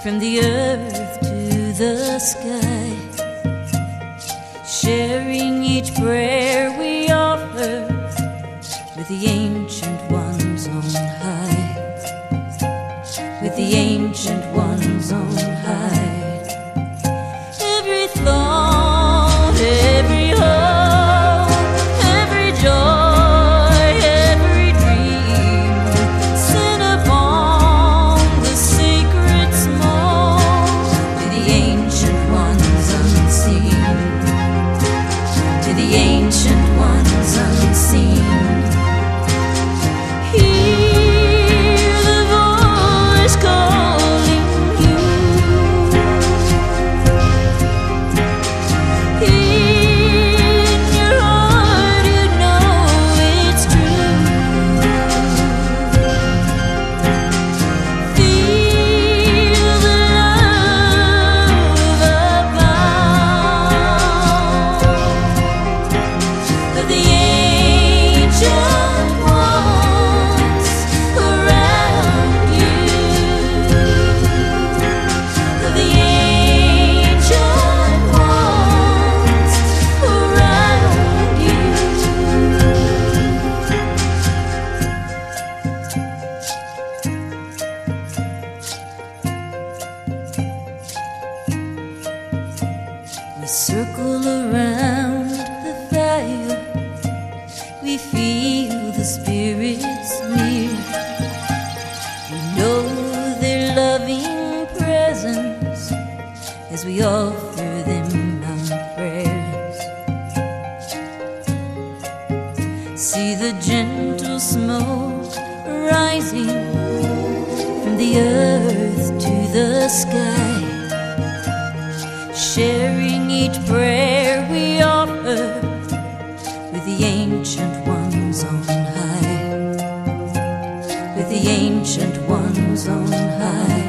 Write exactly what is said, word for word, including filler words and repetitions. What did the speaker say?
from the earth to the sky, sharing each prayer we offer with the ancient ones on high, with the ancient ones on high. Every thought, every hope, every joy, every dream, sent upon the sacred smoke to the ancient ones unseen, to the ancient ones unseen. Hear the voice calling you. In your heart you know it's true. Feel the love abound of the ancient ones around you, of the ancient ones around you. We circle around the fire, we feel the spirits near. We know their loving presence as we offer them our prayers. See the gentle smoke rising from the earth to the sky, sharing each prayer we offer with the ancient ones on high, with the ancient ones on high.